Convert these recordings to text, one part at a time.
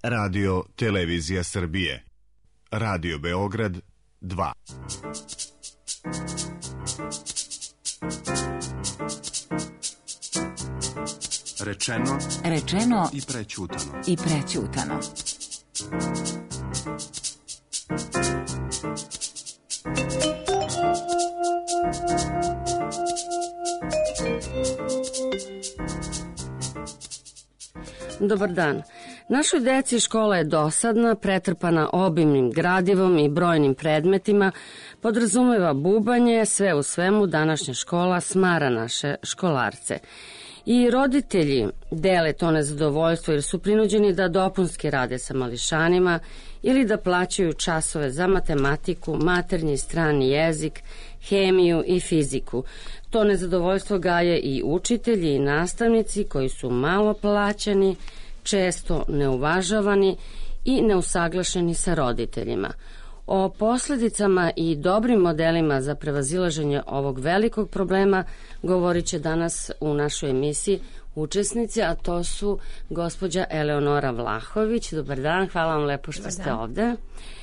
Radio Televizija Srbije. Radio Beograd 2. Rečeno i prećutano. Dobar dan. Našoj deci škola je dosadna, pretrpana obimnim gradivom i brojnim predmetima, podrazumeva bubanje, sve u svemu današnja škola smara naše školarce. I roditelji dele to nezadovoljstvo jer su prinuđeni da dopunski rade sa mališanima ili da plaćaju časove za matematiku, maternji i strani jezik, hemiju i fiziku. To nezadovoljstvo gaje i učitelji i nastavnici koji su malo plaćeni, često neuvažavani i neusaglašeni sa roditeljima. O posledicama i dobrim modelima za prevazilaženje ovog velikog problema govorit će danas u našoj emisiji učesnici, a to su gospođa Eleonora Vlahović. Dobar dan, hvala vam lepo što ste ovde.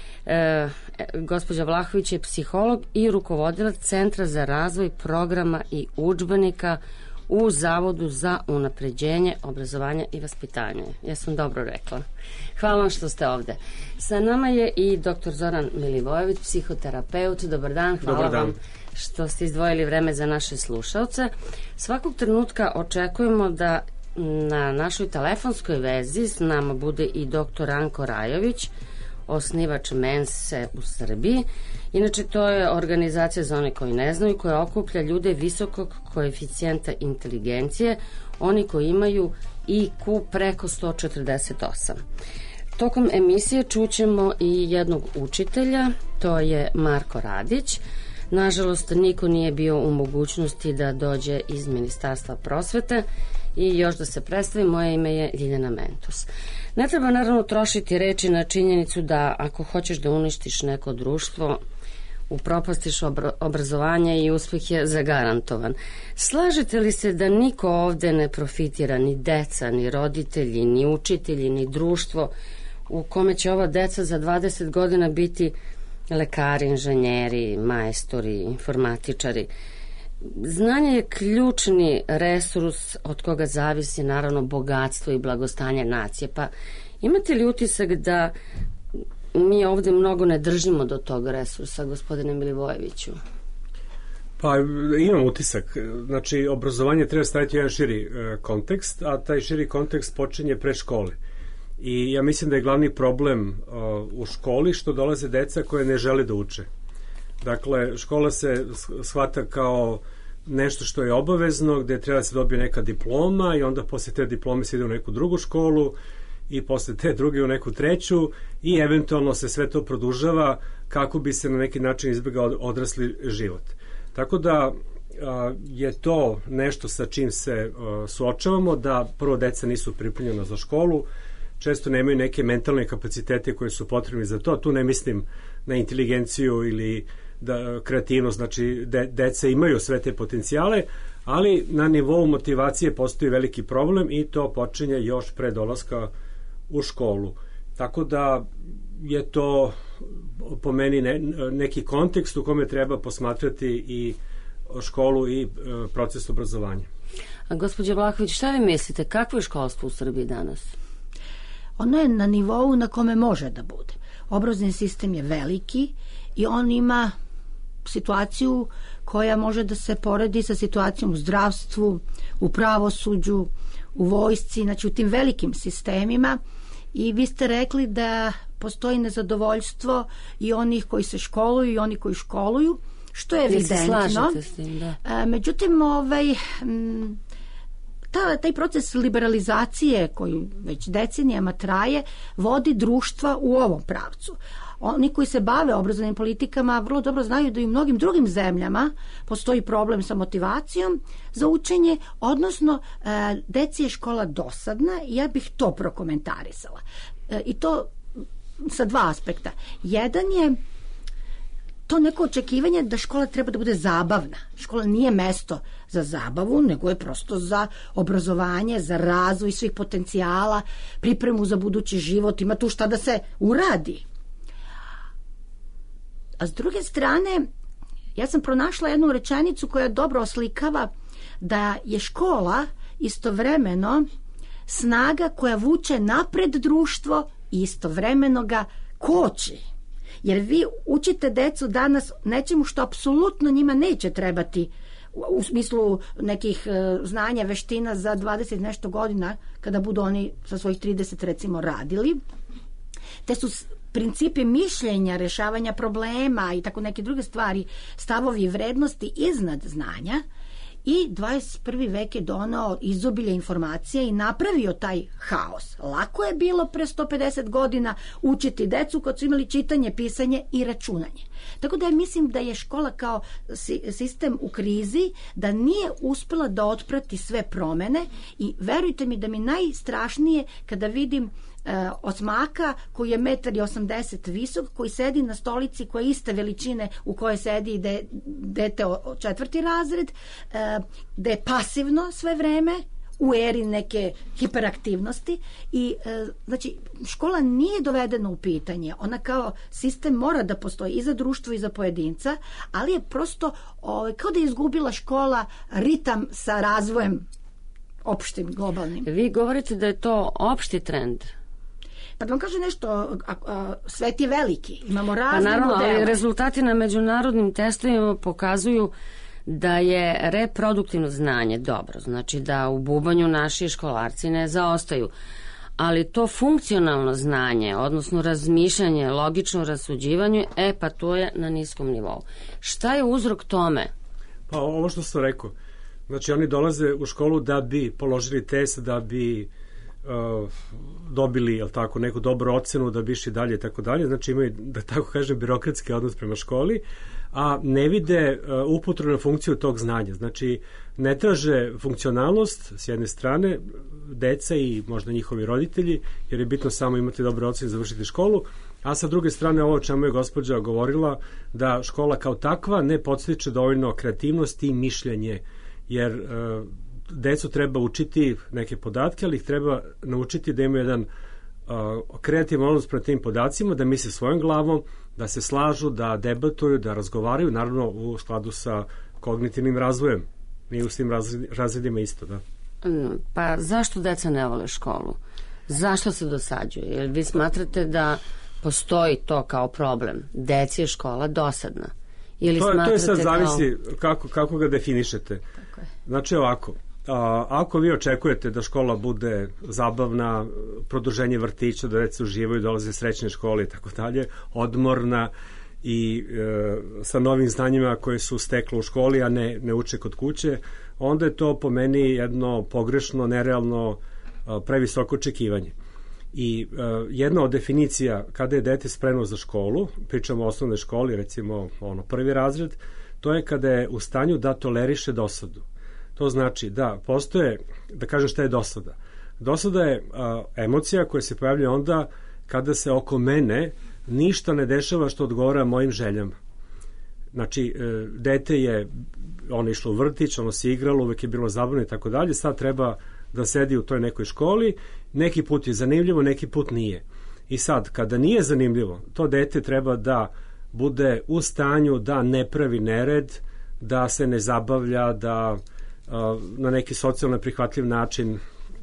Gospođa Vlahović je psiholog i rukovodilac Centra za razvoj programa i udžbenika u Zavodu za unapređenje obrazovanja i vaspitanja. Ja sam dobro rekla. Hvala vam što ste ovde. Sa nama je i dr. Zoran Milivojević, psihoterapeut. Dobar dan, hvala vam što ste izdvojili vreme za naše slušalce. Svakog trenutka očekujemo da na našoj telefonskoj vezi s nama bude i dr. Ranko Rajović, osnivač Mense u Srbiji. Inače, to je organizacija, za one koji ne znaju, koja okuplja ljude visokog koeficijenta inteligencije, oni koji imaju IQ preko 148. Tokom emisije čućemo i jednog učitelja, to je Marko Radić. Nažalost, niko nije bio u mogućnosti da dođe iz Ministarstva prosvete. I još da se predstavi, moje ime je Ljiljana Mentus. Ne treba naravno trošiti reči na činjenicu da ako hoćeš da uništiš neko društvo, upropastiš obrazovanje i uspeh je zagarantovan. Slažete li se da niko ovde ne profitira, ni deca, ni roditelji, ni učitelji, ni društvo u kome će ova deca za 20 godina biti lekari, inženjeri, majstori, informatičari? Znanje je ključni resurs od koga zavisi naravno bogatstvo i blagostanje nacije. Pa imate li utisak da mi ovde mnogo ne držimo do tog resursa, gospodine Milivojeviću? Pa imam utisak. Znači, obrazovanje treba staviti jedan širi kontekst, a taj širi kontekst počinje pre škole. I ja mislim da je glavni problem u školi što dolaze deca koje ne žele da uče. Dakle, škola se shvata kao nešto što je obavezno, gde treba da se dobije neka diploma i onda posle te diplome se ide u neku drugu školu i posle te druge u neku treću i eventualno se sve to produžava kako bi se na neki način izbjegao odrasli život. Tako da je to nešto sa čim se suočavamo, da prvo deca nisu pripremljena za školu, često nemaju neke mentalne kapacitete koje su potrebni za to. Tu ne mislim na inteligenciju ili kreativnost, znači deca imaju sve te potencijale, ali na nivou motivacije postoji veliki problem i to počinje još pre dolaska u školu. Tako da je to po meni neki kontekst u kome treba posmatrati i školu i proces obrazovanja. A gospođa Vlahović, šta vi mislite, kakvo je školstvo u Srbiji danas? Ono je na nivou na kome može da bude. Obrazovni sistem je veliki i on ima situaciju koja može da se poredi sa situacijom u zdravstvu, u pravosuđu, u vojsci, znači u tim velikim sistemima. I vi ste rekli da postoji nezadovoljstvo i onih koji se školuju i oni koji školuju, što je evidentno. Se slažete s tim, da. Međutim, taj proces liberalizacije koji već decenijama traje vodi društva u ovom pravcu. Oni koji se bave obrazovnim politikama vrlo dobro znaju da i u mnogim drugim zemljama postoji problem sa motivacijom za učenje, odnosno deci je škola dosadna i ja bih to prokomentarisala. I to sa dva aspekta. Jedan je to neko očekivanje da škola treba da bude zabavna. Škola nije mesto za zabavu, nego je prosto za obrazovanje, za razvoj svih potencijala, pripremu za budući život, ima tu šta da se uradi. A s druge strane, ja sam pronašla jednu rečenicu koja dobro oslikava da je škola istovremeno snaga koja vuče napred društvo i istovremeno ga koči. Jer vi učite decu danas nečemu što apsolutno njima neće trebati u smislu nekih znanja, veština za 20 nešto godina kada budu oni sa svojih 30 recimo radili. Te su principi mišljenja, rešavanja problema i tako neke druge stvari, stavovi i vrednosti iznad znanja. I 21. vek je donao izobilje informacija i napravio taj haos. Lako je bilo pre 150 godina učiti decu kad su imali čitanje, pisanje i računanje. Tako da mislim da je škola kao sistem u krizi, da nije uspela da otprati sve promene i verujte mi da mi najstrašnije kada vidim osmaka koji je 1,80 m visok, koji sedi na stolici koja je iste veličine u kojoj sedi dete o 4. razred, da je pasivno sve vreme u eri neke hiperaktivnosti i znači škola nije dovedena u pitanje, ona kao sistem mora da postoji i za društvo i za pojedinca, ali je prosto kao da je izgubila škola ritam sa razvojem opštim, globalnim. Vi govorite da je to opšti trend. Pa da vam kažem nešto, svet je veliki, imamo razne naravno, modele. Ali rezultati na međunarodnim testovima pokazuju da je reproduktivno znanje dobro, znači da u bubanju naši školarci ne zaostaju, ali to funkcionalno znanje, odnosno razmišljanje, logično rasuđivanje, pa to je na niskom nivou. Šta je uzrok tome? Pa ovo što sam rekao, znači oni dolaze u školu da bi položili test, da bi dobili, jel tako, neku dobru ocenu, da bi išli dalje i tako dalje, znači imaju, da tako kažem, birokratski odnos prema školi, a ne vide upotrebnu funkciju tog znanja. Znači, ne traže funkcionalnost s jedne strane, deca i možda njihovi roditelji, jer je bitno samo imati dobre ocene i završiti školu, a sa druge strane ovo o čemu je gospođa govorila, da škola kao takva ne podstiče dovoljno kreativnost i mišljenje, jer decu treba učiti neke podatke, ali ih treba naučiti da imaju jedan kreativan odnos prema tim podacima, da misle svojom glavom, da se slažu, da debatuju, da razgovaraju, naravno u skladu sa kognitivnim razvojem. Nije u svim razredima isto, da. Pa zašto deca ne vole školu? Zašto se dosađuje? Jer vi smatrate da postoji to kao problem? Deci je škola dosadna? Ili to je sad zavisi kako ga definišete. Znači ovako, ako vi očekujete da škola bude zabavna, produženje vrtića, da deca uživaju, dolaze srećne škole i tako dalje, odmorna i sa novim znanjima koje su stekle u školi, a ne uče kod kuće, onda je to po meni jedno pogrešno, nerealno, previsoko očekivanje. I jedna od definicija kada je dete spremno za školu, pričamo o osnovnoj školi, recimo prvi razred, to je kada je u stanju da toleriše dosadu. To znači da postoje, da kažem šta je dosada. Dosada je emocija koja se pojavlja onda kada se oko mene ništa ne dešava što odgovara mojim željama. Znači, dete je, ono išlo u vrtić, ono se igralo, uvek je bilo zabavno i tako dalje, sad treba da sedi u toj nekoj školi, neki put je zanimljivo, neki put nije. I sad, kada nije zanimljivo, to dete treba da bude u stanju da ne pravi nered, da se ne zabavlja, da na neki socijalno prihvatljiv način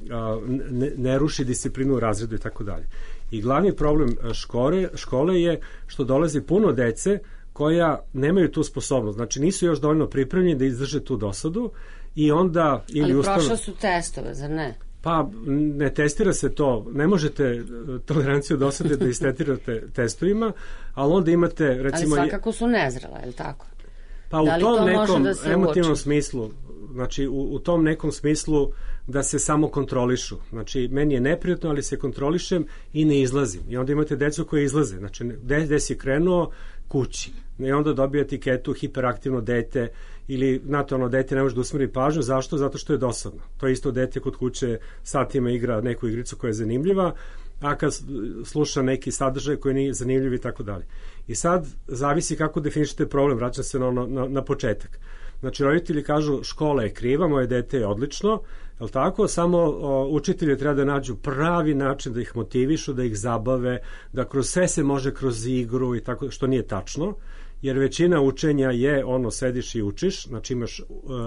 ne ruši disciplinu u razredu i tako dalje. I glavni problem škole je što dolazi puno dece koja nemaju tu sposobnost, znači nisu još dovoljno pripremljeni da izdrže tu dosadu i onda... Ali prošlo su testove, zar ne? Pa ne testira se to, ne možete toleranciju dosade da istestirate testovima, ali onda imate recimo... Ali svakako su nezrela, je li tako? Pa u tom nekom emotivnom smislu, znači u tom nekom smislu da se samo kontrolišu. Znači, meni je neprijatno, ali se kontrolišem i ne izlazim. I onda imate decu koje izlaze. Znači, gde si krenuo, kući. I onda dobije etiketu hiperaktivno dete ili natalno dete ne može da usmeri pažnju. Zašto? Zato što je dosadno. To je isto dete kod kuće satima igra neku igricu koja je zanimljiva a kad sluša neki sadržaj koji nije zanimljiv i tako dalje. I sad zavisi kako definišete problem, vraćam se na početak. Znači, roditelji kažu škola je kriva, moje dete je odlično, je li tako? Samo učitelji treba da nađu pravi način da ih motivišu, da ih zabave, da kroz sve se može kroz igru i tako, što nije tačno, jer većina učenja je sediš i učiš, znači imaš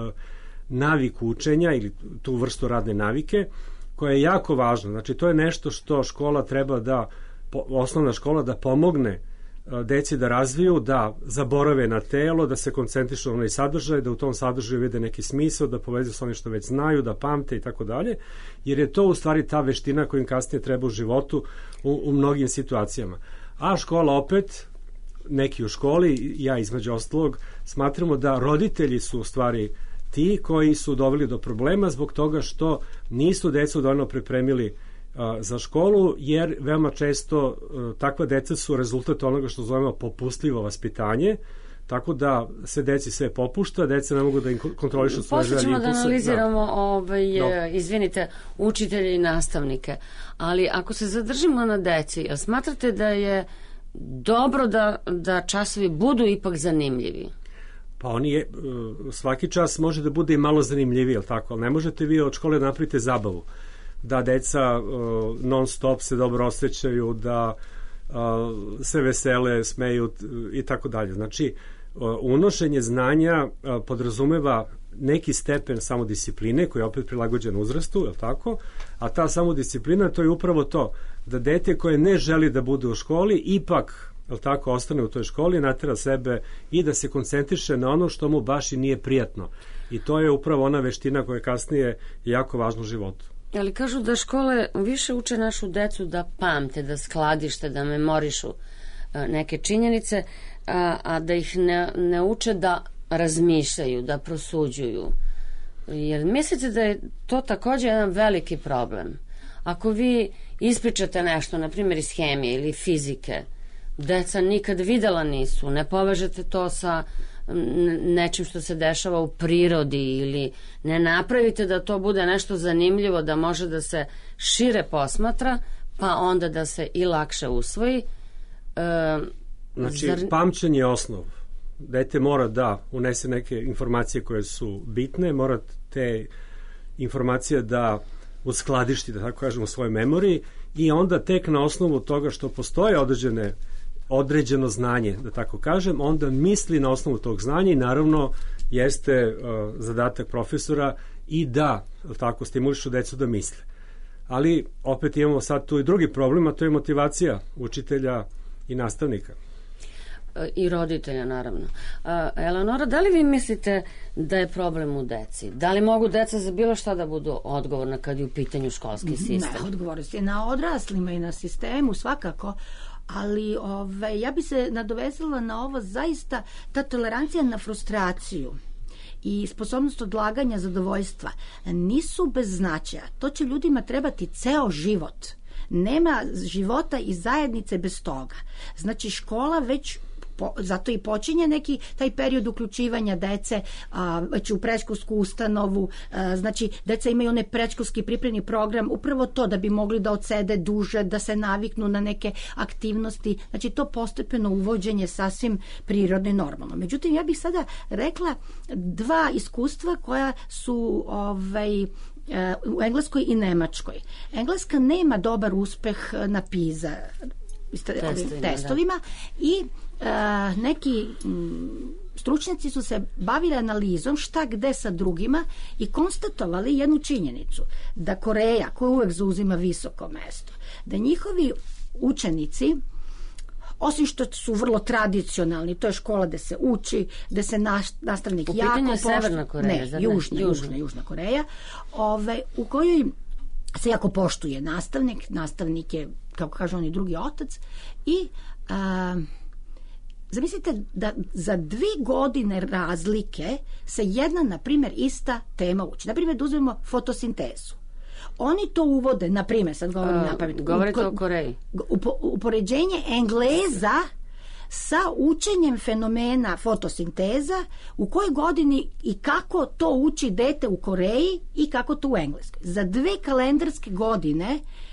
naviku učenja ili tu vrstu radne navike, koja je jako važna. Znači, to je nešto što škola treba da, osnovna škola da pomogne deci da razviju, da zaborave na telo, da se koncentrišu na onaj sadržaj, da u tom sadržaju vide neki smisao, da povezuju sa onim što već znaju, da pamte i tako dalje, jer je to u stvari ta veština koja im kasnije treba u životu u mnogim situacijama. A škola opet, neki u školi, ja između ostalog, smatramo da roditelji su u stvari ti koji su doveli do problema zbog toga što nisu decu dovoljno pripremili za školu, jer veoma često takva deca su rezultat onoga što zovemo popustljivo vaspitanje, tako da se deci sve popušta, deca ne mogu da kontrolišu svoje želje. Posle ćemo da analiziramo, izvinite, učitelje i nastavnike, ali ako se zadržimo na deci, smatrate da je dobro da časovi budu ipak zanimljivi? Pa svaki čas može da bude i malo zanimljiviji, ali ne možete vi od škole napravite zabavu, da deca non stop se dobro osjećaju, da se vesele, smeju i tako dalje. Znači, unošenje znanja podrazumeva neki stepen samodiscipline koji je opet prilagođen uzrastu, je li tako? A ta samodisciplina, to je upravo to, da dete koje ne želi da bude u školi, ipak, je li tako, ostane u toj školi, natera sebe i da se koncentriše na ono što mu baš i nije prijatno. I to je upravo ona veština koja je kasnije jako važna u životu. Ali kažu da škole više uče našu decu da pamte, da skladište, da memorišu neke činjenice, a da ih ne uče da razmišljaju, da prosuđuju. Jer mislite da je to također jedan veliki problem. Ako vi ispričate nešto, na primjer iz hemije ili fizike, deca nikad videla nisu, ne povežete to sa nečim što se dešava u prirodi ili ne napravite da to bude nešto zanimljivo, da može da se šire posmatra, pa onda da se i lakše usvoji. Znači, pamćenje je osnov. Dete mora da unese neke informacije koje su bitne, mora te informacije da uskladišti, da tako kažemo, u svojoj memoriji i onda tek na osnovu toga što postoje određeno znanje, da tako kažem, onda misli na osnovu tog znanja i naravno jeste zadatak profesora i da, tako, stimulišu decu da misle. Ali opet imamo sad tu i drugi problem, a to je motivacija učitelja i nastavnika. I roditelja, naravno. Eleonora, da li vi mislite da je problem u deci? Da li mogu deca za bilo šta da budu odgovorna kad je u pitanju školski sistem? Ne, odgovornost je na odraslima i na sistemu svakako, ali ja bi se nadovezala na ovo, zaista ta tolerancija na frustraciju i sposobnost odlaganja zadovoljstva nisu bez značaja. To će ljudima trebati ceo život. Nema života i zajednice bez toga. Znači, škola već zato i počinje neki taj period uključivanja dece već u predškolsku ustanovu, znači deca imaju onaj predškolski pripremni program, upravo to da bi mogli da odsede duže, da se naviknu na neke aktivnosti, znači to postepeno uvođenje sasvim prirodno i normalno. Međutim, ja bih sada rekla dva iskustva koja su u Engleskoj i Nemačkoj. Engleska nema dobar uspeh na PISA testovima i neki stručnjaci su se bavili analizom šta gde sa drugima i konstatovali jednu činjenicu, da Koreja, koja uvek zauzima visoko mesto, da njihovi učenici, osim što su vrlo tradicionalni, to je škola gde se uči, gde se nastavnik jako poštuje. U pitanju je Severna Koreja. Ne, Južna Koreja, u kojoj se jako poštuje nastavnik je, kako kažu oni, drugi otac i zamislite da za 2 godine razlike se jedna, na primjer, ista tema uči. Na primjer, da uzmemo fotosintezu. Oni to uvode, na primjer, sad govorim napamet. Govorite o Koreji. Upoređenje Engleza sa učenjem fenomena fotosinteza, u kojoj godini i kako to uči dete u Koreji i kako to u Engleskoj. Za 2 kalendarske godine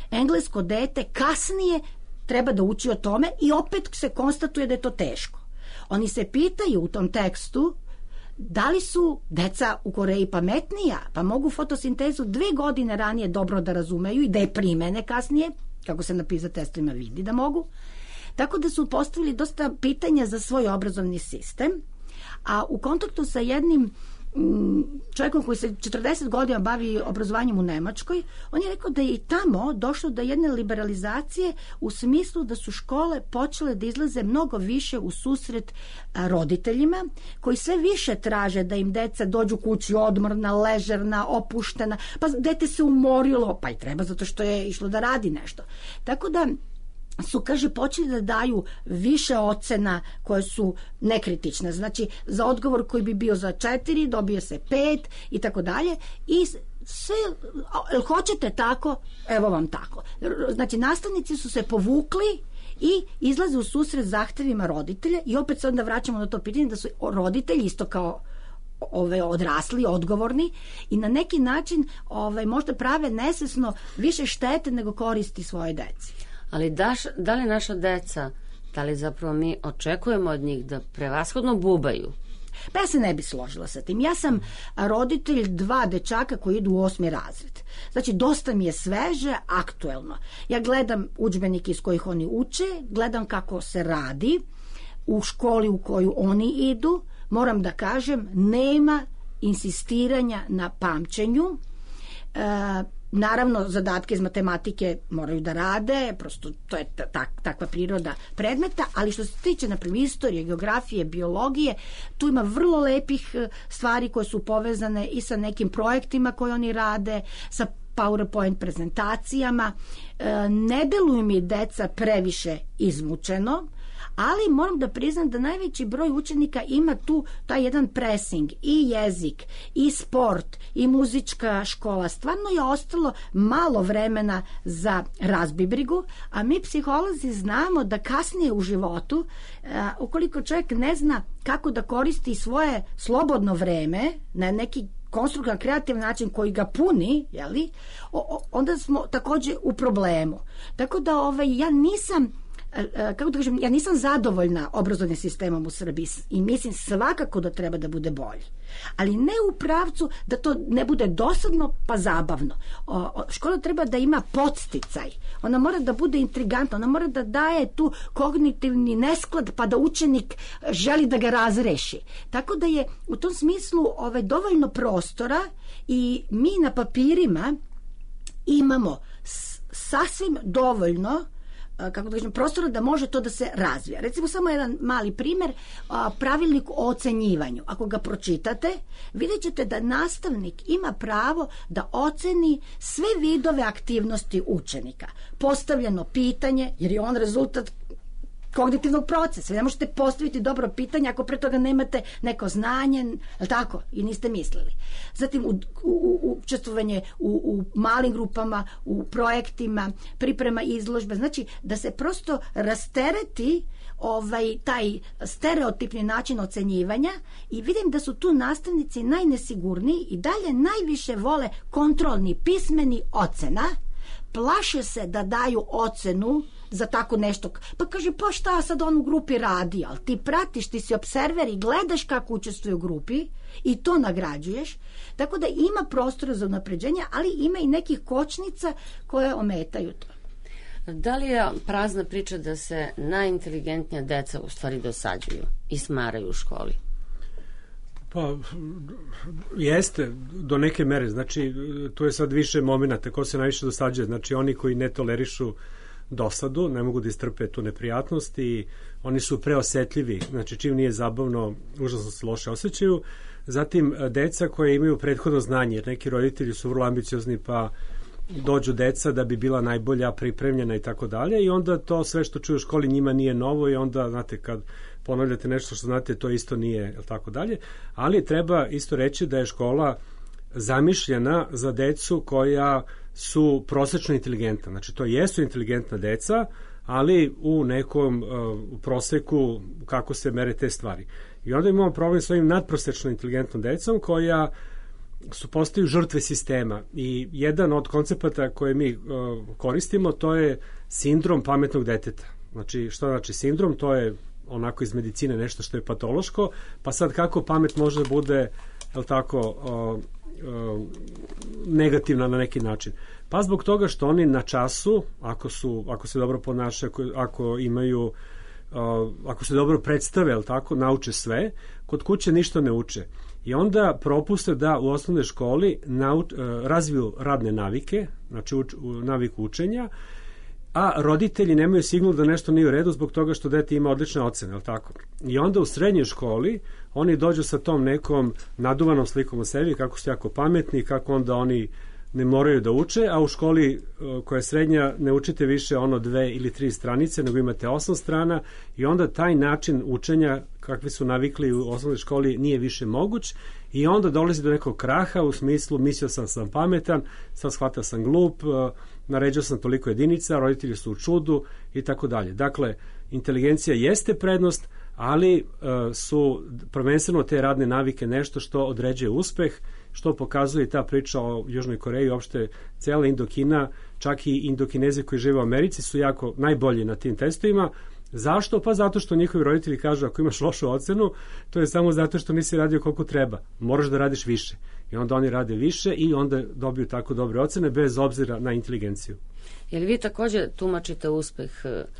englesko dete kasnije treba da uči o tome i opet se konstatuje da je to teško. Oni se pitaju u tom tekstu da li su deca u Koreji pametnija, pa mogu fotosintezu 2 godine ranije dobro da razumeju i da je primene kasnije, kako se na PISA testovima vidi da mogu. Tako da su postavili dosta pitanja za svoj obrazovni sistem, a u kontaktu sa jednim čovjekom koji se 40 godina bavi obrazovanjem u Nemačkoj, on je rekao da je i tamo došlo do jedne liberalizacije u smislu da su škole počele da izlaze mnogo više u susret roditeljima, koji sve više traže da im deca dođu kući odmorna, ležerna, opuštena, pa dete se umorilo, pa i treba zato što je išlo da radi nešto. Tako da su, kaže, počeli da daju više ocena koje su nekritične. Znači, za odgovor koji bi bio za 4, dobije se 5 i tako dalje. I sve, hoćete tako, evo vam tako. Znači, nastavnici su se povukli i izlaze u susret zahtevima roditelja i opet se onda vraćamo na to pitanje da su roditelji isto kao odrasli, odgovorni i na neki način možda prave nesvesno više štete nego koristi svoje deci. Ali da li naša deca, da li zapravo mi očekujemo od njih da prevashodno bubaju? Pa ja se ne bi složila sa tim. Ja sam roditelj 2 dečaka koji idu u 8. razred. Znači, dosta mi je sveže, aktuelno. Ja gledam udžbenike iz kojih oni uče, gledam kako se radi u školi u koju oni idu. Moram da kažem, nema insistiranja na pamćenju. Naravno, zadatke iz matematike moraju da rade, prosto to je takva priroda predmeta, ali što se tiče, na primjer, istorije, geografije, biologije, tu ima vrlo lepih stvari koje su povezane i sa nekim projektima koje oni rade, sa PowerPoint prezentacijama. Ne deluju mi deca previše izmučeno, ali moram da priznam da najveći broj učenika ima tu taj jedan pressing, i jezik, i sport, i muzička škola. Stvarno je ostalo malo vremena za razbibrigu, a mi psiholozi znamo da kasnije u životu, ukoliko čovjek ne zna kako da koristi svoje slobodno vreme na neki konstruktivan, kreativan način koji ga puni, jeli, onda smo također u problemu. Tako da ja nisam kako da kažem, ja nisam zadovoljna obrazovnim sistemom u Srbiji i mislim svakako da treba da bude bolji. Ali ne u pravcu da to ne bude dosadno pa zabavno. Škola treba da ima podsticaj. Ona mora da bude intrigantna, ona mora da daje tu kognitivni nesklad pa da učenik želi da ga razreši. Tako da je u tom smislu dovoljno prostora i mi na papirima imamo sasvim dovoljno kako da kažem, prostora da može to da se razvija. Recimo samo jedan mali primjer, pravilnik o ocenjivanju. Ako ga pročitate, vidjet ćete da nastavnik ima pravo da oceni sve vidove aktivnosti učenika. Postavljeno pitanje, jer je on rezultat kognitivnog procesa. Vi ne možete postaviti dobro pitanje ako pre toga nemate neko znanje, tako, i niste mislili. Zatim učestvovanje u malim grupama, u projektima, priprema izložbe, znači da se prosto rastereti taj stereotipni način ocenjivanja i vidim da su tu nastavnici najnesigurniji i dalje najviše vole kontrolni pismeni ocena, plaše se da daju ocenu za tako nešto. Pa kaže, pa šta sad on u grupi radi, ali ti pratiš, ti si observer i gledaš kako učestvuje u grupi i to nagrađuješ. Tako da ima prostora za unapređenje, ali ima i nekih kočnica koje ometaju to. Da li je prazna priča da se najinteligentnija deca u stvari dosađuju i smaraju u školi? Pa, jeste, do neke mere. Znači, tu je sad više momenata ko se najviše dosađuje. Znači, oni koji ne tolerišu dosadu, ne mogu da istrpe tu neprijatnost i oni su preosetljivi, znači čim nije zabavno, užasno se loše osjećaju. Zatim, deca koje imaju prethodno znanje, jer neki roditelji su vrlo ambiciozni pa dođu deca da bi bila najbolja, pripremljena i tako dalje i onda to sve što čuju u školi njima nije novo i onda, znate, kad ponavljate nešto što znate, to isto nije, tako dalje. Ali treba isto reći da je škola zamišljena za decu koja su prosečno inteligentna. Znači, to jesu inteligentna deca, ali u nekom proseku kako se mere te stvari. I onda imamo problem s ovim nadprosečno inteligentnom decom koja postaju žrtve sistema i jedan od koncepata koje mi koristimo to je sindrom pametnog deteta. Znači, što znači sindrom? To je onako iz medicine nešto što je patološko, pa sad kako pamet može da bude, jel tako, negativna na neki način? Pa zbog toga što oni na času, ako se dobro ponašaju, ako se dobro predstave, jel tako, nauče sve, kod kuće ništa ne uče. I onda propuste da u osnovnoj školi razviju radne navike, znači naviku učenja, a roditelji nemaju signal da nešto nije u redu zbog toga što dete ima odlične ocene, jel tako? I onda u srednjoj školi oni dođu sa tom nekom naduvanom slikom o sebi, kako su jako pametni, kako onda oni ne moraju da uče, a u školi koja je srednja ne učite više 2 ili 3 stranice, nego imate 8 strana i onda taj način učenja kakvi su navikli u osnovnoj školi nije više moguć i onda dolazi do nekog kraha u smislu mislio sam pametan, sad shvatao sam glup, naređao sam toliko jedinica, roditelji su u čudu i tako dalje. Dakle, inteligencija jeste prednost, ali su prvenstveno te radne navike nešto što određuje uspeh, što pokazuje ta priča o Južnoj Koreji, uopšte cela Indokina, čak i Indokinezi koji žive u Americi su jako najbolji na tim testovima. Zašto? Pa zato što njihovi roditelji kažu ako imaš lošu ocenu, to je samo zato što nisi radio koliko treba. Moraš da radiš više. I onda oni rade više i onda dobiju tako dobre ocene bez obzira na inteligenciju. Jel vi takođe tumačite uspeh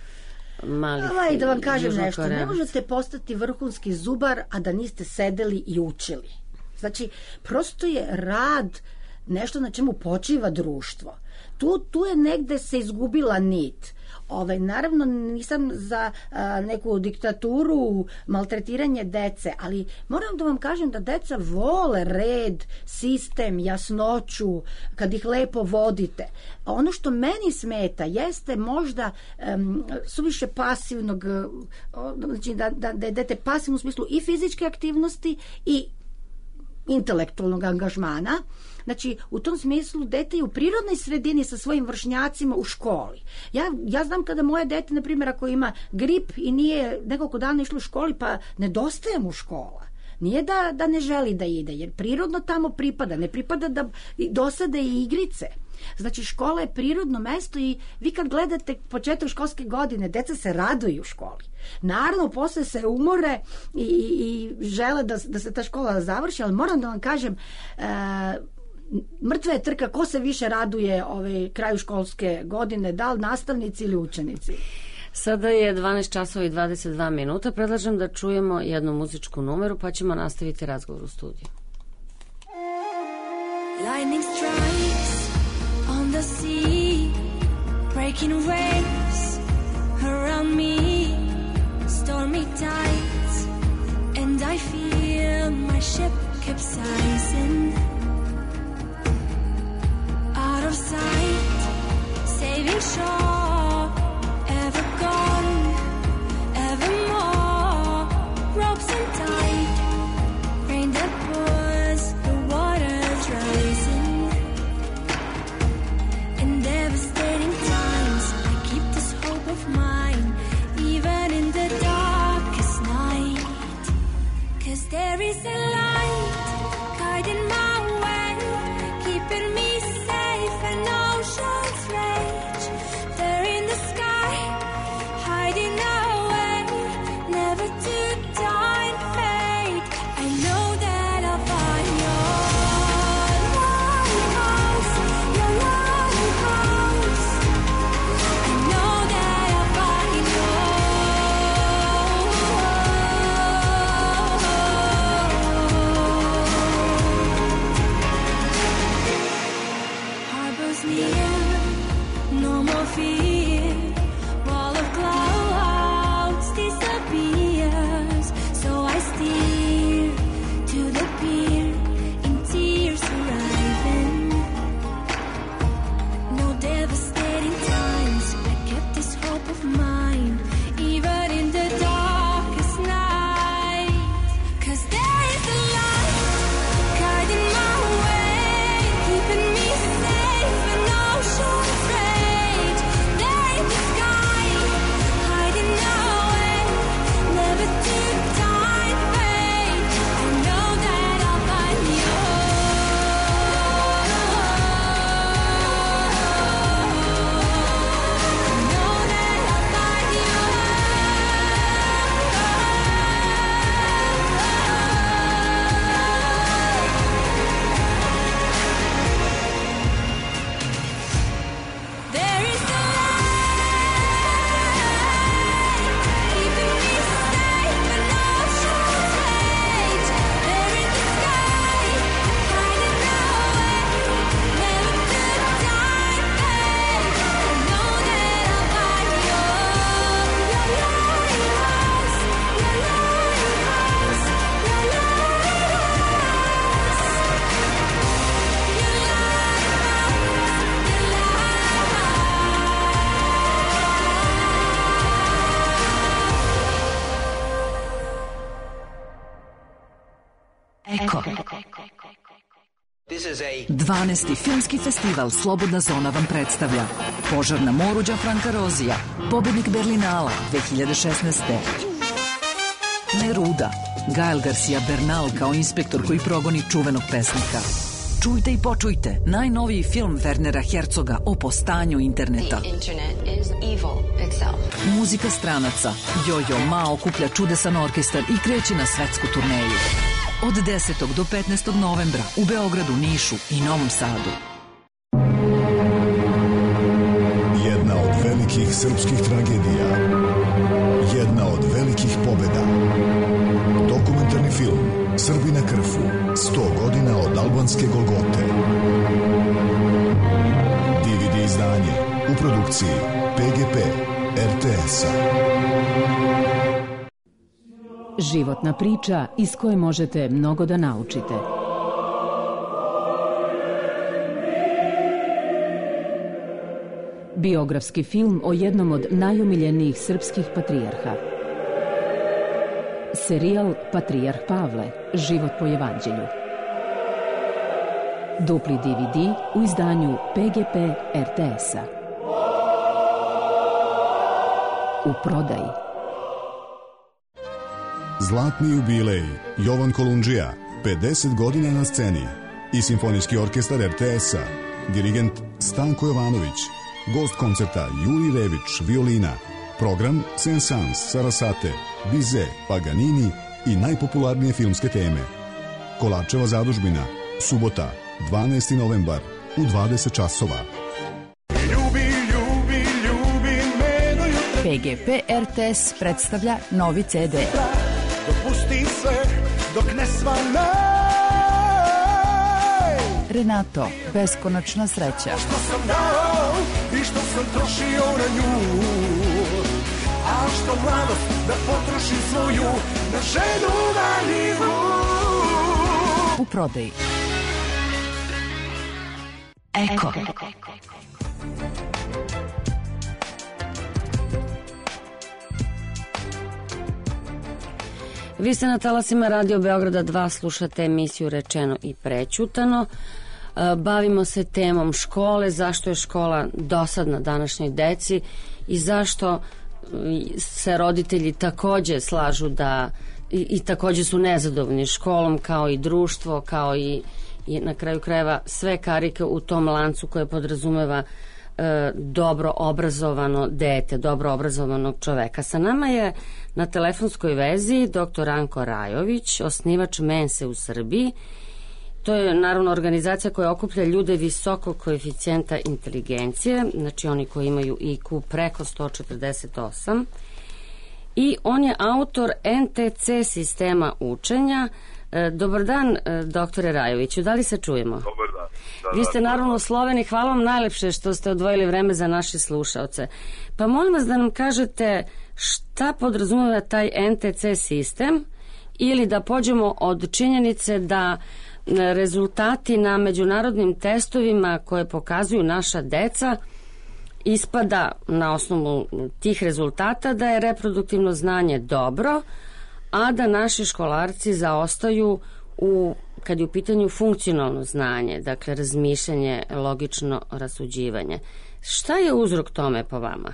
malih da vam kažem nešto. Koreanaca? Ne možete postati vrhunski zubar, a da niste sedeli i učili. Znači, prosto je rad nešto na čemu počiva društvo. Tu je negde se izgubila nit. Naravno, nisam za neku diktaturu, maltretiranje dece, ali moram da vam kažem da deca vole red, sistem, jasnoću, kad ih lepo vodite. Ono što meni smeta jeste možda suviše pasivnog, znači da je dete pasivno u smislu i fizičke aktivnosti i intelektualnog angažmana. Znači, u tom smislu dete je u prirodnoj sredini sa svojim vršnjacima u školi. Ja znam kada moje dete, na primjer, ako ima grip i nije nekoliko dana išlo u školi, pa nedostaje mu škola. Nije da ne želi da ide, jer prirodno tamo pripada. Ne pripada da dosade i igrice. Znači, škola je prirodno mesto i vi kad gledate početak školske godine, deca se raduju u školi. Naravno, posle se umore i žele da se ta škola završi, ali moram da vam kažem, mrtva je trka ko se više raduje kraju školske godine, da li nastavnici ili učenici. Sada je 12 časova i 22 minuta. Predlažem da čujemo jednu muzičku numeru, pa ćemo nastaviti razgovor u studiju. Lightning strikes on the sea, breaking waves around me, stormy tides, and I feel my ship capsizing. Out of sight, saving shore, ever gone, evermore. Ropes and tide, rain that pours, the water's rising. In devastating times, I keep this hope. Eko. 12. filmski festival Slobodna zona vam predstavlja Požar na moru Gianfranca Rozija, pobednik Berlinala 2016. Neruda, Gael Garcia Bernal kao inspektor koji progoni čuvenog pesnika. Čujte i počujte najnoviji film Wernera Herzoga o postanju interneta. Muzika stranaca. Jojo Ma okuplja čudesan orkestar i kreće na svetsku turneju. Od 10. do 15. novembra u Beogradu, Nišu i Novom Sadu. Jedna od velikih srpskih tragedija. Jedna od velikih pobeda. Dokumentarni film Srbi na Krfu. 100 godina od albanske Golgote. DVD izdanje u produkciji PGP RTS-a. Životna priča iz koje možete mnogo da naučite. Biografski film o jednom od najomiljenijih srpskih patrijarha. Serijal Patrijarh Pavle, život po evanđelju. Dupli DVD u izdanju PGP RTS-a. U prodaji. Zlatni jubilej Jovan Kolundžija, 50 godina na sceni i Simfonijski orkestar RTS-a, dirigent Stanko Jovanović, gost koncerta Juri Rević, violina, program Saint-Saëns, Sarasate, Bizet, Paganini i najpopularnije filmske teme. Kolarčeva zadužbina, subota, 12. novembar u 20 časova. PGP RTS predstavlja novi CD. Dopusti sve dok ne svane. Renato, beskonačna sreća. Što sam dao i što sam trošio na nju, a što mladost da potrošim svoju na ženu valjivu. U prodaji. Eko. Vi ste na talasima Radio Beograda 2, slušate emisiju Rečeno i prećutano. Bavimo se temom škole, zašto je škola dosadna današnjoj deci i zašto se roditelji takođe slažu da i takođe su nezadovoljni školom, kao i društvo, kao i na kraju krajeva sve karike u tom lancu koje podrazumeva dobro obrazovano dete, dobro obrazovanog čoveka. Sa nama je na telefonskoj vezi dr. Ranko Rajović, osnivač Mense u Srbiji. To je naravno organizacija koja okuplja ljude visokog koeficijenta inteligencije, znači oni koji imaju IQ preko 148. I on je autor NTC sistema učenja. Dobar dan, doktore Rajoviću, da li se čujemo? Dobar dan. Vi ste naravno Sloveni, hvala vam najlepše što ste odvojili vreme za naše slušaoce. Pa molim vas da nam kažete šta podrazumeva taj NTC sistem ili da pođemo od činjenice da rezultati na međunarodnim testovima koje pokazuju naša deca ispada na osnovu tih rezultata da je reproduktivno znanje dobro, a da naši školarci zaostaju kad je u pitanju funkcionalno znanje, dakle razmišljanje, logično rasuđivanje. Šta je uzrok tome po vama?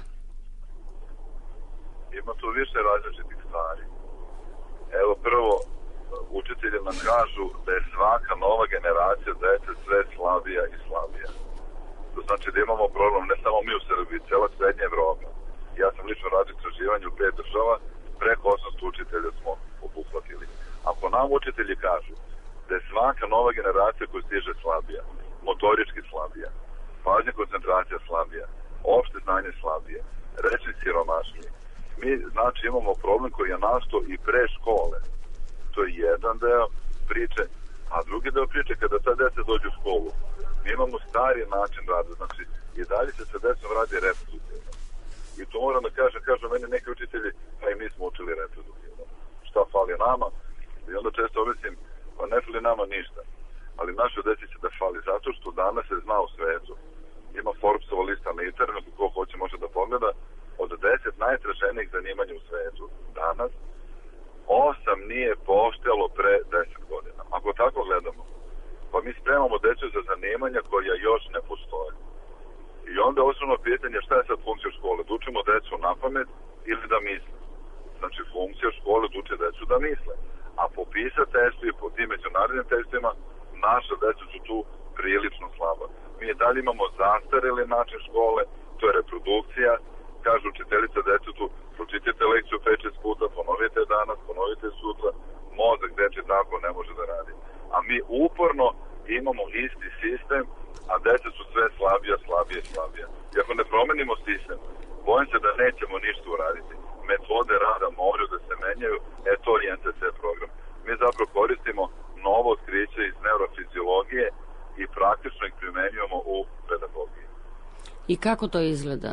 Ima tu više različitih stvari. Evo prvo, učitelji nam kažu da je svaka nova generacija dece sve slabija i slabija. To znači da imamo problem ne samo mi u Srbiji, cela srednja Evropa. Ja sam lično radio istraživanje u 5 država, preko 800 učitelja smo obuhvatili. Ako nam učitelji kažu da je svaka nova generacija koja stiže slabija, motorički slabija, pažnja koncentracija slabija, opšte znanje slabije, reči siromašnije, mi znači imamo problem koji je nastao i pre škole. To je jedan deo priče, a drugi deo priče kada ta deca dođu u školu. Mi imamo stari način rada, znači i dalje se sa decom radi reproduktivno. I to moram da kažem meni neki učitelji, pa i mi smo učili reproduktivno. Šta fali nama? I onda često obislim, pa ne fali nama ništa. Ali našoj deci će da fali zato što danas se zna u svetu. Ima Forbesova lista na internetu, ko hoće može da pogleda, od 10 najtraženijih zanimanja u svetu danas, 8 nije postojalo pre 10 godina. Ako tako gledamo, pa mi spremamo decu za zanimanja koja još ne postoje. I onda osnovno pitanje šta je sad funkcija škole? Da učimo decu na pamet ili da misle? Znači funkcija škole da uče decu da misle. A po PISA testu i po tim međunarodnim testima naša deca su tu prilično slaba. Mi dalje imamo zastareli način škole, to je reprodukcija. Kaže učiteljica detetu, pročitajte lekciju 5-6 puta, ponovite danas, ponovite sutra, mozak deče tako ne može da radi. A mi uporno imamo isti sistem, a deca su sve slabija. I ako ne promenimo sistem, bojim se da nećemo ništa uraditi. Metode rada moraju da se menjaju, to je NCC program. Mi zapravo koristimo novo otkriće iz neurofiziologije i praktično ih primenjujemo u pedagogiji. I kako to izgleda?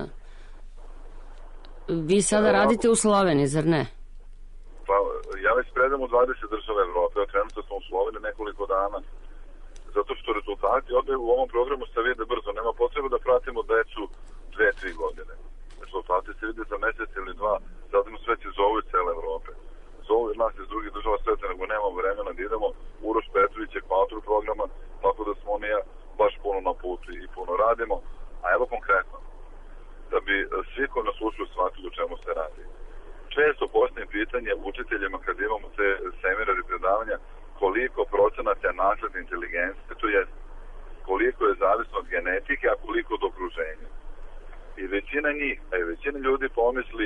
Vi sada radite u Sloveniji, zar ne? Pa, ja već predam u 20 država Evrope, a trenutno smo u Sloveniji nekoliko dana. Zato što rezultati ovde u ovom programu se vide brzo. Nema potrebe da pratimo decu 2-3 godine. Rezultati se vide za mesec ili dva. Zatim sve će zovu iz cele Evrope. Zovu nas iz drugih država sveta, nego nemamo vremena da idemo. Uroš Petrović je kvator programa, tako da smo on i ja baš puno na putu i puno radimo. A evo konkretno, da bi svi koji nas slušaju shvatili o čemu se radi. Često postavim pitanje učiteljima kad imamo te seminare i predavanja koliko procenata je nasledne inteligencije, to je koliko je zavisno od genetike, a koliko od okruženja. I većina njih, a i većina ljudi pomisli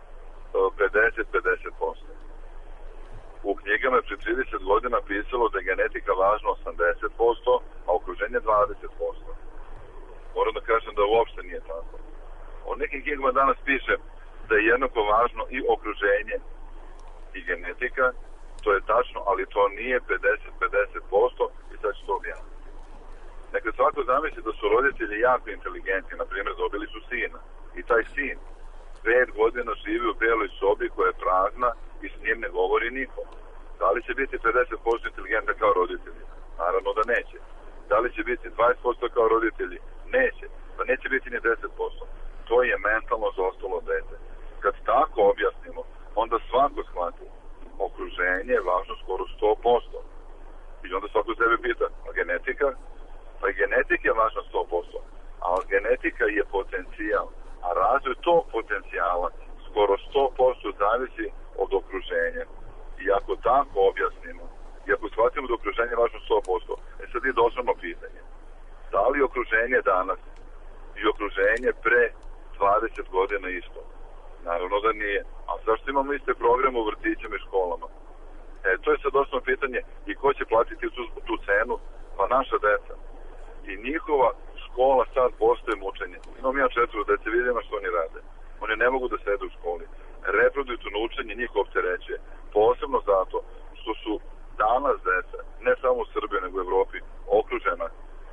50-50%. U knjigama je pre 30 godina pisalo da je genetika važna 80%, a okruženje 20%. Moram da kažem da uopšte nije tako. O nekim knjigama danas piše da je jednako važno i okruženje i genetika, to je tačno, ali to nije 50-50% i sad ću to objasniti. Neka svako zamisli da su roditelji jako inteligentni, na primjer dobili su sina i taj sin 5 godina živi u beloj sobi koja je prazna i s njim ne govori niko. Da li će biti 50% inteligentna kao roditelji? Naravno da neće. Da li će biti 20% kao roditelji? Neće. Pa neće biti ni 10%. To je mentalno zaostalo dete. Kad tako objasnimo, onda svako shvati okruženje je važno skoro 100%. I onda svako sebe pita, a genetika? Pa i genetika je važna 100%. A genetika je potencijal. A razvoj tog potencijala skoro 100% zavisi od okruženja. I ako tako objasnimo, i ako shvatimo da okruženje je važno 100%, sad je doslovno pitanje. Da li okruženje danas i okruženje pre 20 godina isto? Naravno da nije. A zašto imamo iste programe u vrtićima i školama? To je sad osnovno pitanje i ko će platiti tu cenu? Pa naša deca. I njihova škola sad postoje mučenje. Imam ja 4 dece, vidimo što oni rade. Oni ne mogu da sede u školi. Reproduktivno učenje njih opterećuje. Posebno zato što su danas deca, ne samo u Srbiji nego u Evropi, okružena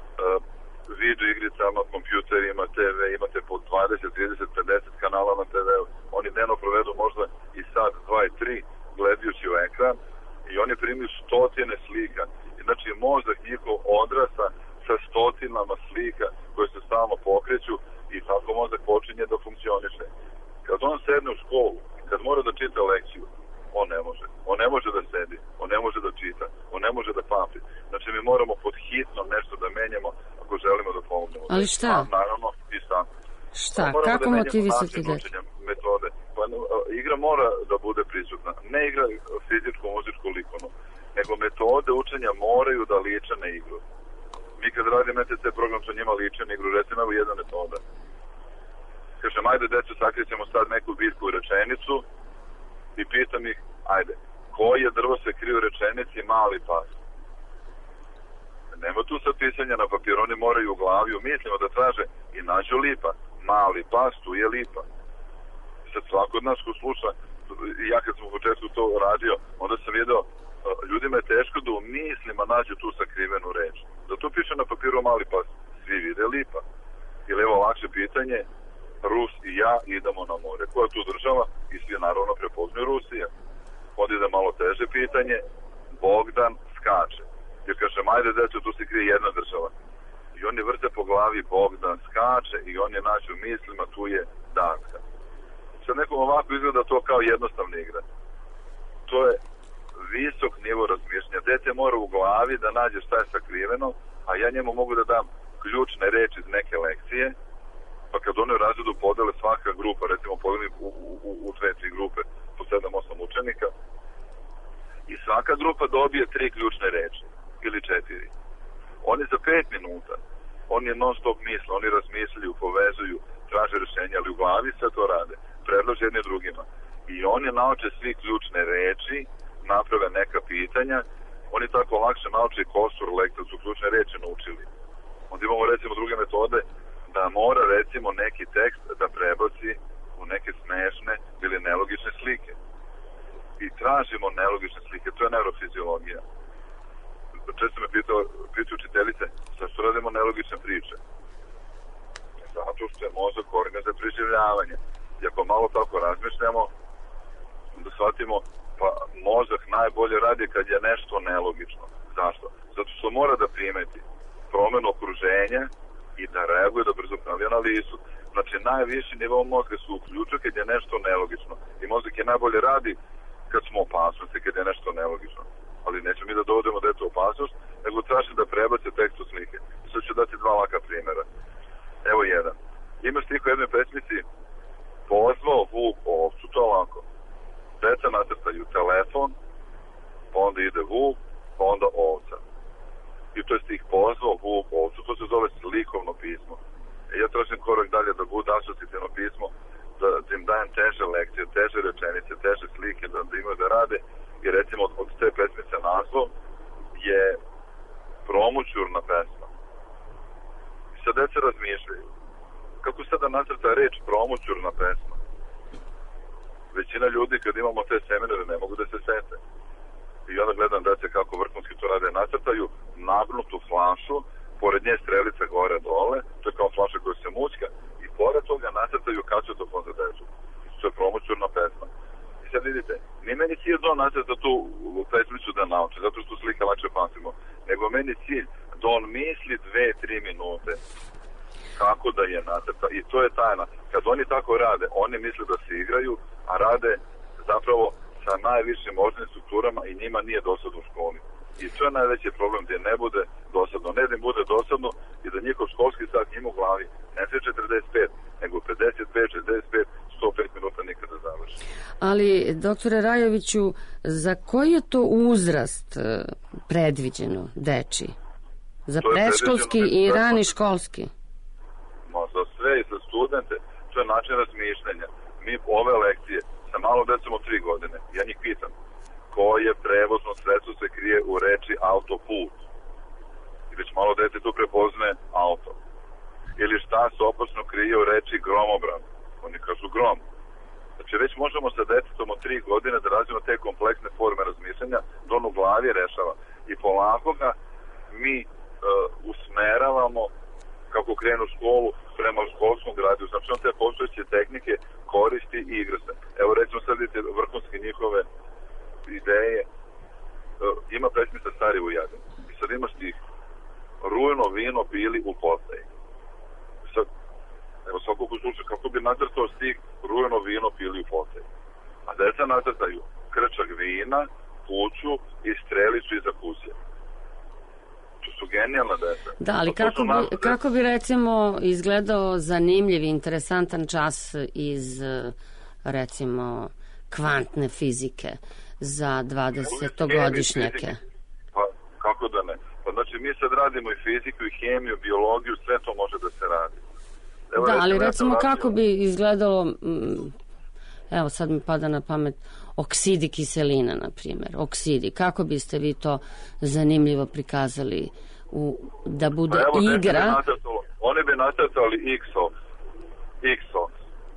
video igricama, kompjuterima, TV, imate po 20, 30, 50 kanala na TV-u. Oni dnevno provedu možda i sad 2 i 3 gledajući u ekran i oni primiju stotine slika. Znači mozak njihov odrasta sa stotinama slika koje se stalno pokreću i tako mozak počinje da funkcioniše. Kad on sedne u školu, kad mora da čita lekciju, on ne može. On ne može da sedi, on ne može da čita, on ne može da pamti. Znači mi moramo pod hitno nešto da menjamo ako želimo da pomognemo. Ali šta? A, naravno i sam. Šta? Kako da motivisati decu? Metode. Pa, igra mora da bude prisutna. Ne igra fizičko, muzičko, likovno. Nego metode učenja moraju da liče na igru. Mi kad radimo NCC program sa njima liče na igru, recimo evo jedna metoda. Kažem, ajde decu, sakrećemo sad neku bitku u rečenicu i pitam ih, ajde, koje drvo se krije u rečenici mali pas? Nema tu sad pisanja na papiru, oni moraju u glavi, mislimo da traže i nađu lipa. Mali pas, tu je lipa. Sad svako od nas ko sluša, ja kad sam u početku to radio, onda sam vidio, ljudima je teško da u mislima nađu tu sakrivenu reč. Da tu piše na papiru mali pas, svi vide lipa. Ili evo lakše pitanje, Rus i ja idemo na more. Koja je tu država? I svi naravno prepoznaju Rusija. Onda ide malo teže pitanje, Bogdan skače. Jer kažem, ajde deco, tu se krije jedna država. I oni vrte po glavi, Bogdan skače i oni nađu mislima, tu je Danska. Sad nekom ovako izgleda to kao jednostavna igra. To je visok nivo razmišljanja. Dete mora u glavi da nađe šta je sakriveno, a ja njemu mogu da dam ključne reči iz neke lekcije, pa kad oni u razredu podele svaka grupa, recimo podelim u 2-3 grupe po 7-8 učenika, i svaka grupa dobije 3 ključne reči ili 4. Oni za 5 minuta, oni non stop misle, oni razmišljaju, povezuju, traže rješenja, ali u glavi sve to rade, predlože jedni drugima. I oni nauče svi ključne reči, naprave neka pitanja, oni tako lakše nauče kostur lektor, su ključne reči naučili. Onda imamo recimo druge metode, da mora recimo neki tekst da prebaci u neke smešne ili nelogične slike. I tražimo nelogične slike, to je neurofiziologija. Često me pitaju učiteljice, zašto radimo nelogične priče? Zato što je mozak organ za preživljavanje. I ako malo tako razmišljamo, da shvatimo, pa mozak najbolje radi kad je nešto nelogično. Zašto? Zato što mora da primeti promenu okruženja i da reaguje, da brzo pravi analizu. Znači, najviši nivo mozga su uključu kad je nešto nelogično. I mozak je najbolje radi kad smo opasnosti, kad je nešto nelogično. Ali nećemo mi da dovodimo dete u opasnost, nego tražim da prebace tekst u slike. Sad ću dati 2 laka primjera. Evo jedan. Ima stih u jednoj pesmici, pozvao vuk ovcu, to ovako. Deca nacrtaju telefon, pa onda ide vuk, pa onda ovca. I to je stih pozvao vuk ovcu, to se zove slikovno pismo. Ja tražim korak dalje da bude asocijativno pismo, da im dajem teže lekcije, teže rečenice, teže slike, da imaju da rade. I recimo od te pesmice naslov je Promućurna pesma. I sad deca razmišljaju, kako sada nacrta reč Promućurna pesma? Većina ljudi kad imamo te seminare ne mogu da se sete. I onda gledam dece kako vrhunski to rade, nacrtaju nagnutu flašu, pored nje strelica gore dole, to je kao flaša koja se mućka, i pored toga nacrtaju kasetofon za decu. To je Promućurna pesma. I sad vidite, nije meni cilj da on nacrta tu pesmicu da nauči, zato što slika lakše pamtimo, nego meni cilj da on misli 2-3 minute kako da je nacrta. I to je tajna. Kad oni tako rade, oni misle da se igraju, a rade zapravo sa najvišim možnim strukturama i njima nije dosadno u školi. I to je najveći problem, gdje ne bude dosadno. Ne da im bude dosadno i da njihov školski sat njima u glavi ne se 45, nego 55, 65, 105 minuta nikada završi. Ali, doktore Rajoviću, za koji je to uzrast predviđeno deči? Za predškolski i rani školski? No, za sve i za studente, to je način razmišljanja. Mi ove lekcije sa malo decom od 3 godine, ja njih pitam, koje prevozno sredstvo se krije u reči autoput? I već malo dete tu prepozne auto. Ili šta se opasno krije u reči gromobran? Oni kažu grom. Znači već možemo sa detetom od 3 godine da razvijemo te kompleksne forme razmišljanja, da on u glavi rešava. I polako ga mi usmeravamo kako krenu školu prema školskom gradu. Znači on te postojeće tehnike koristi i igra se. Evo recimo sad vidite vrhunske njihove ideje. Ima pesmica Stari u Jadin. I sad ima stih rujno vino pili u postaji. Sad, evo svakog slučaju, kako bi nacrtao stih rujno vino pili u postaji. A deca nacrtaju krčak vina, kuću i strelicu iza kuće. To su genijalna deca. Da, ali kako bi recimo izgledao zanimljiv i interesantan čas iz recimo kvantne fizike za 20-godišnjake? Pa kako da ne? Pa znači mi sad radimo i fiziku i hemiju, biologiju, sve to može da se radi. Evo, da, ali recimo kako bi izgledalo, evo sad mi pada na pamet, oksidi kiselina, na primjer, oksidi. Kako biste vi to zanimljivo prikazali da bude igra? Oni bi nacrtali X-ox.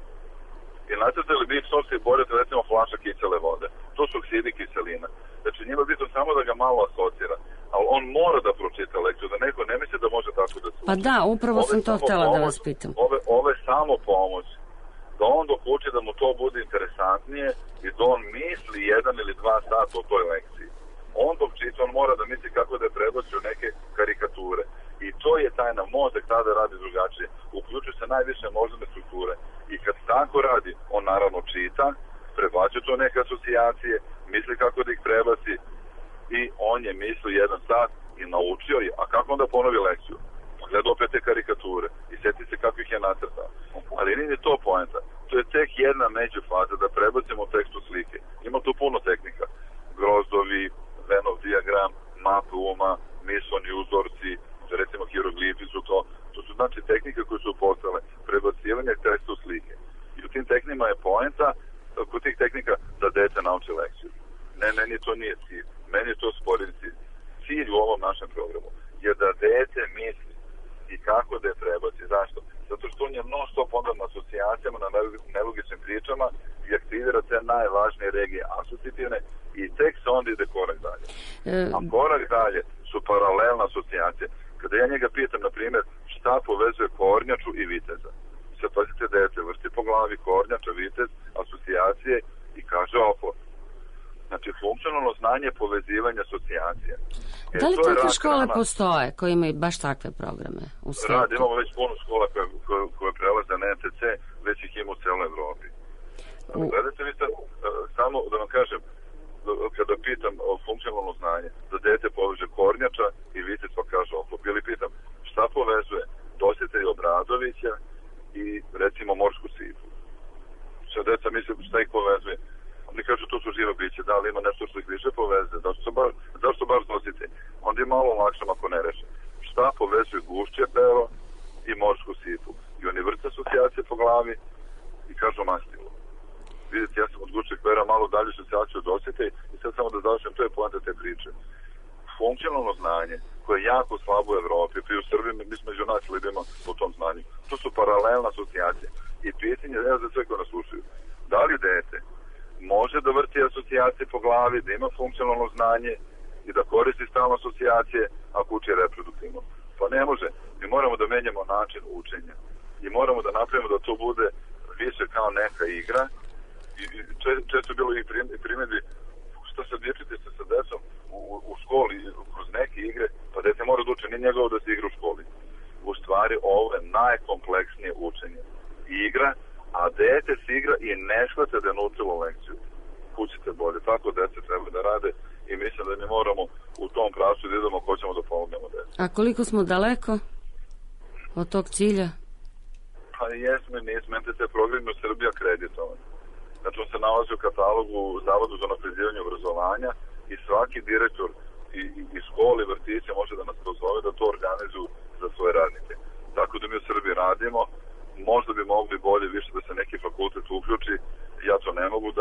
I nacrtali bi X-ox i pored recimo flaša kisele vode. To su oksidi kiselina. Znači njima je bitno samo da ga malo asocira. Ali on mora da pročita lekciju, da neko ne misli da može tako da se uči. Pa da, upravo sam to htjela da vas pitam. Ove samo pomoć. Da on dok uči da mu to bude interesantnije i da on misli 1 ili 2 sata o toj lekciji. On dok čita, on mora da misli kako da je prebacio neke karikature. I to je tajna, mozak tada radi drugačije. Uključuju se najviše moždane strukture. I kad tako radi, on naravno čita, prebacio to neke asocijacije, misli kako da ih prebaci i on je mislio 1 sat i naučio je, a kako onda ponovi lekciju? Gleda opet te karikature i seti se kako ih je nacrtao. Ali nije to poenta. To je tek jedna međufaza da prebacimo tekstu slike. Ima tu puno tehnika. Grozdovi, Venov dijagram, mape uma, misloni uzorci, recimo hieroglifi su to. To su znači tehnike koje su postale prebacivanje teksta u slike. I u tim tehnikama je poenta, kod tih tehnika da dete nauči lekciju. Ne, meni to nije cilj. Meni je to sporedni cilj. Cilj u ovom našem programu je da dete misli i kako da je prebaci. Zašto? Zato što on je non stop onda na asocijacijama, na nelogičnim pričama i aktivira te najvažnije regije asocijativne i tek se onda ide korak dalje. A korak dalje su paralelne asocijacije. Kada ja njega pitam, na primjer, šta povezuje kornjaču i viteza. Sad pazite, dete vrsti po glavi kornjača, vitez, asocijacije i kaže opo. Znači, funkcionalno znanje povezivanja asocijacije. Da li takve škole postoje koje imaju baš takve programe u svijetu? Imamo već puno škola koje prelaze na NTC, već ih ima u celoj Evropi. Gledajte vi sad, samo da vam kažem, kada pitam o funkcionalno znanje, da dete poveže kornjača i vitez pa kaže oklop. Ili pitam, šta povezuje Dositeja Obradovića i recimo morsku sifu? Sve deca misle šta ih povezuje. Oni kažu to su živa biće, da li ima nešto što ih više poveze, zašto su baš Dositej? Onda je malo lakše ako ne reše. Šta povezuje gušće pero i morsku sifu? I oni vrte asocijacije po glavi i kažu mastilo. Vidite, ja sam od gušćeg pera malo dalje asocijaciju Dositej i sad samo da završim, to je poanta te priče. Funkcionalno znanje koje je jako slabo u Evropi, pa i u Srbiji, mi smo među nas lidimo po tom znanju. To su paralelne asocijacije. I pitanje je za sve koje nas slušaju. Da li dete može da vrti asocijacije po glavi, da ima funkcionalno znanje i da koristi stalno asocijacije ako uči reproduktivno? Pa ne može. Mi moramo da menjamo način učenja. I moramo da napravimo da to bude više kao neka igra. I često je bilo i primjedbi što se dječite se sa decom u školi kroz neke igre, pa dete mora da uče, nije njegovo da se igra u školi. U stvari ovo je najkompleksnije učenje. Igra, a dete se igra i ne shvate da je naučilo lekciju. Kućite bolje. Tako dete treba da rade i mislim da mi moramo u tom pravcu da idemo ko ćemo da pomognemo dete. A koliko smo daleko od tog cilja? Pa jesmo i nismo. NTC program u Srbiji akreditovan. Znači on se nalazi u katalogu Zavodu za unapređivanje obrazovanja i svaki direktor i škole i vrtića može da nas pozove da to organizuju za svoje radnike. Tako da mi u Srbiji radimo. Možda bi mogli bolje više da se neki fakultet uključi. Ja to ne mogu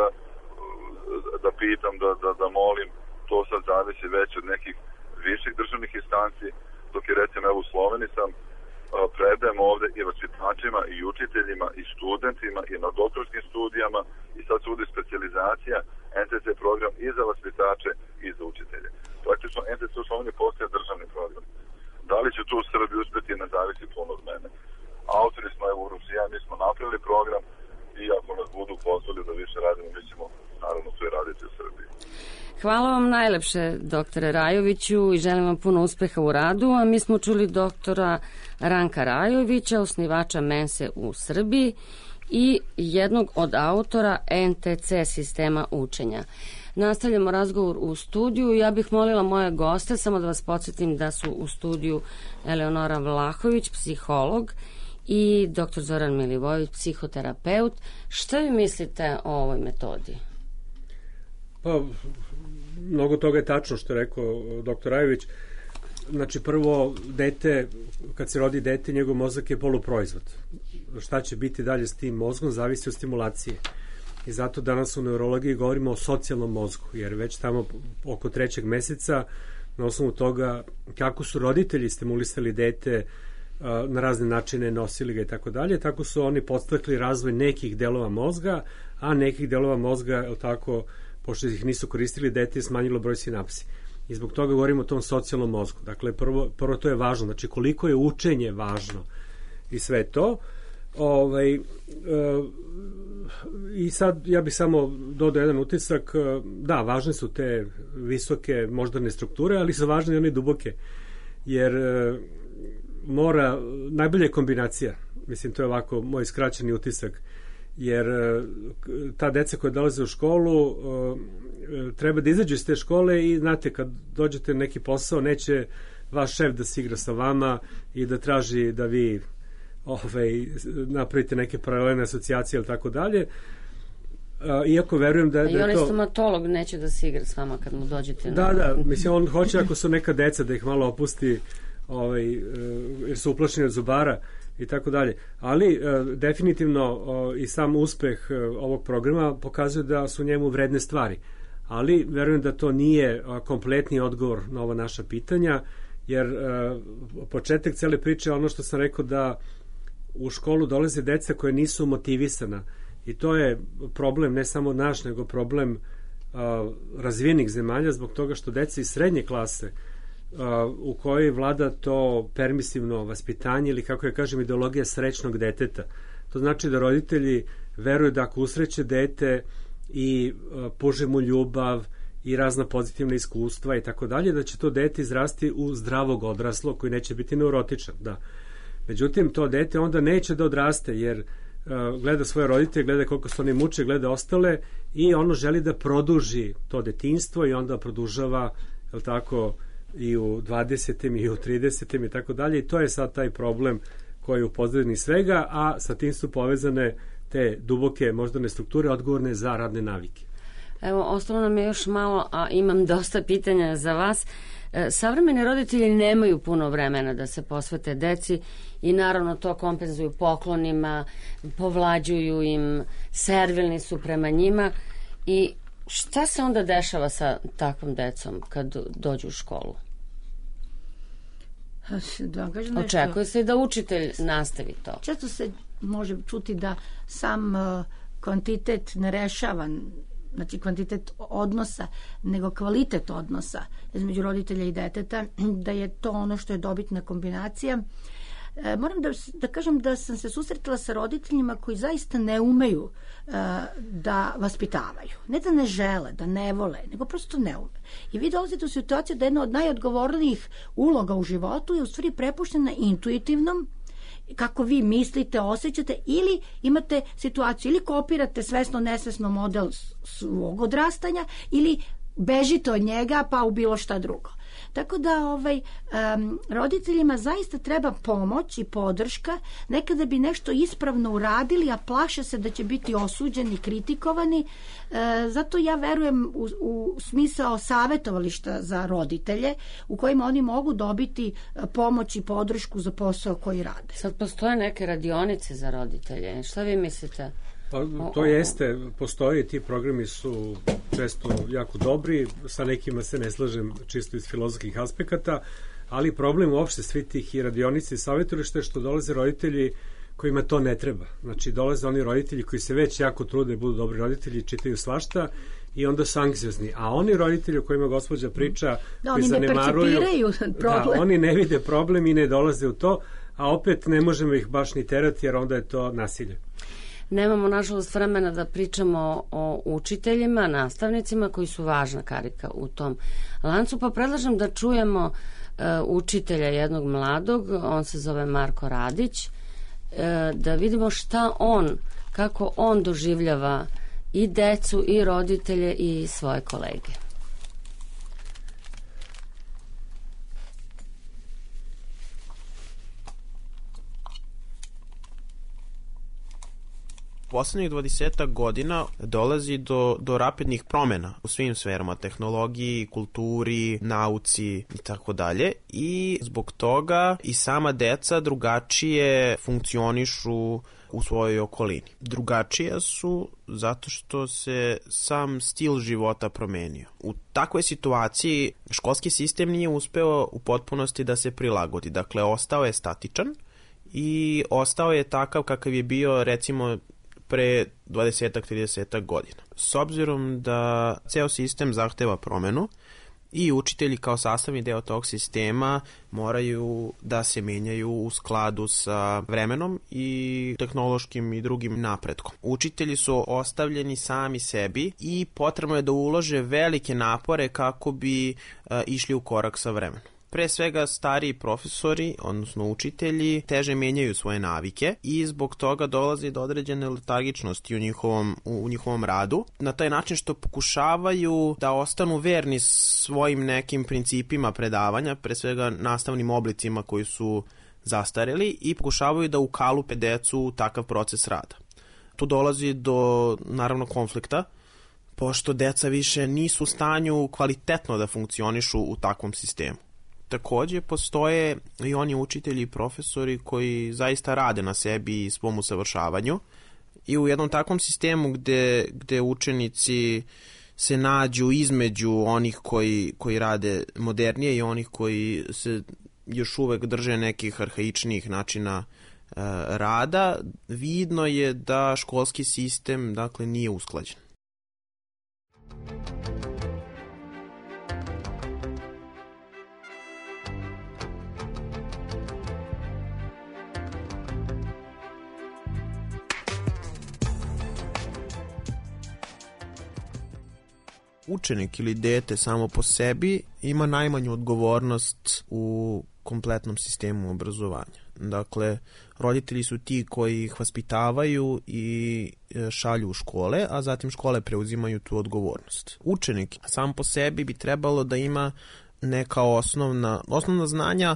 da pitam, da molim. To sad zavisi već od nekih viših državnih instanci. Dok je recimo evo u Sloveniji sam predajem ovde i vaspitačima i učiteljima i studentima i na doktorskim studijama i sad se uvodi specijalizacija NTC program i za vaspitače i za učitelje. Praktično NTC u Sloveniji postaje državni program. Da li će tu u Srbiji uspjeti ne zavisi puno od mene. Autori smo evo u Rusija, mi smo napravili program i ako nas budu pozvali da više radimo, mi ćemo naravno sve raditi u Srbiji. Hvala vam najlepše, doktore Rajoviću, i želim vam puno uspeha u radu. A mi smo čuli doktora Ranka Rajovića, osnivača Mense u Srbiji i jednog od autora NTC sistema učenja. Nastavljamo razgovor u studiju. Ja bih molila moje goste, samo da vas podsjetim da su u studiju Eleonora Vlahović, psiholog, i dr. Zoran Milivojević, psihoterapeut. Šta vi mislite o ovoj metodi? Pa, mnogo toga je tačno što je rekao dr. Rajović. Znači, prvo, kad se rodi dete, njegov mozak je poluproizvod. Šta će biti dalje s tim mozgom, zavisi od stimulacije. I zato danas u neurologiji govorimo o socijalnom mozgu, jer već tamo oko 3. meseca, na osnovu toga kako su roditelji stimulisali dete na razne načine, nosili ga i tako dalje, tako su oni podstakli razvoj nekih delova mozga, a nekih delova mozga, tako, pošto ih nisu koristili, dete je smanjilo broj sinapsi. I zbog toga govorimo o tom socijalnom mozgu. Dakle, prvo to je važno, znači koliko je učenje važno i sve to. I sad ja bih samo dodao jedan utisak. Da, važne su te visoke moždane strukture, ali su važne i one duboke, jer najbolja je kombinacija, mislim, to je ovako moj skraćeni utisak, jer ta deca koja dolaze u školu treba da izađu iz te škole i znate, kad dođete na neki posao, neće vaš šef da se igra sa vama i da traži da vi napravite neke paralelne asocijacije ili tako dalje. Iako verujem da I onaj to... stomatolog neće da se igra s vama kad mu dođete. Da, mislim, on hoće ako su neka deca da ih malo opusti, jer su uplašeni od zubara i tako dalje. Ali definitivno i sam uspeh ovog programa pokazuje da su njemu vredne stvari. Ali verujem da to nije kompletni odgovor na ova naša pitanja, jer početak cele priče je ono što sam rekao, da u školu dolaze deca koje nisu motivisana. I to je problem ne samo naš, nego problem razvijenih zemalja, zbog toga što deca iz srednje klase u kojoj vlada to permisivno vaspitanje ili, kako ja kažem, ideologija srećnog deteta. To znači da roditelji veruju da ako usreće dete i pruže mu ljubav i razna pozitivna iskustva i tako dalje, da će to dete izrasti u zdravog odraslog koji neće biti neurotičan. Da. Međutim, to dete onda neće da odraste, jer gleda svoje roditelje, gleda koliko se oni muče, gleda ostale i ono želi da produži to detinjstvo i onda produžava, je li tako, i u 20. i u 30. i tako dalje, i to je sad taj problem koji je u pozadini svega, a sa tim su povezane te duboke moždane strukture odgovorne za radne navike. Evo, ostalo nam je još malo, a imam dosta pitanja za vas. Savremeni roditelji nemaju puno vremena da se posvete deci i naravno to kompenzuju poklonima, povlađuju im, servilni su prema njima. I šta se onda dešava sa takvom decom kad dođu u školu? Očekuje se i da učitelj nastavi to. Često se može čuti da sam kvantitet ne rešava, znači kvantitet odnosa, nego kvalitet odnosa između roditelja i deteta, da je to ono što je dobitna kombinacija. Moram da kažem da sam se susretala sa roditeljima koji zaista ne umeju da vaspitavaju. Ne da ne žele, da ne vole, nego prosto ne ume. I vi dolazite u situaciju da jedna od najodgovornijih uloga u životu je u stvari prepuštena intuitivnom, kako vi mislite, osjećate, ili imate situaciju, ili kopirate svesno, nesvesno model svog odrastanja, ili bežite od njega pa u bilo šta drugo. Tako da roditeljima zaista treba pomoć i podrška, nekada bi nešto ispravno uradili, a plaše se da će biti osuđeni, kritikovani. Zato ja verujem u smisao savetovališta za roditelje, u kojima oni mogu dobiti pomoć i podršku za posao koji rade. Sad postoje neke radionice za roditelje. Šta vi mislite? Pa, to jeste, postoji, ti programi su često jako dobri, sa nekima se ne slažem čisto iz filozofskih aspekata, ali problem uopšte svi tih i radionici i savjetovališta je što dolaze roditelji kojima to ne treba. Znači, dolaze oni roditelji koji se već jako trude, budu dobri roditelji, čitaju svašta i onda su anksiozni. A oni roditelji o kojima gospođa priča, koji zanemaruju, da, oni ne vide problem i ne dolaze u to, a opet ne možemo ih baš ni terati, jer onda je to nasilje. Nemamo, nažalost, vremena da pričamo o učiteljima, nastavnicima koji su važna karika u tom lancu, pa predlažem da čujemo učitelja jednog mladog, on se zove Marko Radić, da vidimo kako on doživljava i decu i roditelje i svoje kolege. Poslednjih 20 godina dolazi do rapidnih promena u svim sferama, tehnologiji, kulturi, nauci i tako dalje, i zbog toga i sama deca drugačije funkcionišu u svojoj okolini. Drugačije su zato što se sam stil života promenio. U takvoj situaciji školski sistem nije uspeo u potpunosti da se prilagodi. Dakle, ostao je statičan i ostao je takav kakav je bio, recimo, pre 20-30 godina. S obzirom da ceo sistem zahteva promenu i učitelji kao sastavni deo tog sistema moraju da se menjaju u skladu sa vremenom i tehnološkim i drugim napretkom. Učitelji su ostavljeni sami sebi i potrebno je da ulože velike napore kako bi išli u korak sa vremenom. Pre svega stariji profesori, odnosno učitelji, teže menjaju svoje navike i zbog toga dolazi do određene letargičnosti u njihovom radu. Na taj način što pokušavaju da ostanu verni svojim nekim principima predavanja, pre svega nastavnim oblicima koji su zastareli, i pokušavaju da ukalupe decu u takav proces rada. Tu dolazi do, naravno, konflikta, pošto deca više nisu u stanju kvalitetno da funkcionišu u takvom sistemu. Takođe, postoje i oni učitelji i profesori koji zaista rade na sebi i svom usavršavanju, i u jednom takvom sistemu gde učenici se nađu između onih koji rade modernije i onih koji se još uvek drže nekih arhaičnijih načina rada, vidno je da školski sistem, dakle, nije usklađen. Učenik ili dete samo po sebi ima najmanju odgovornost u kompletnom sistemu obrazovanja. Dakle, roditelji su ti koji ih vaspitavaju i šalju u škole, a zatim škole preuzimaju tu odgovornost. Učenik sam po sebi bi trebalo da ima neka osnovna znanja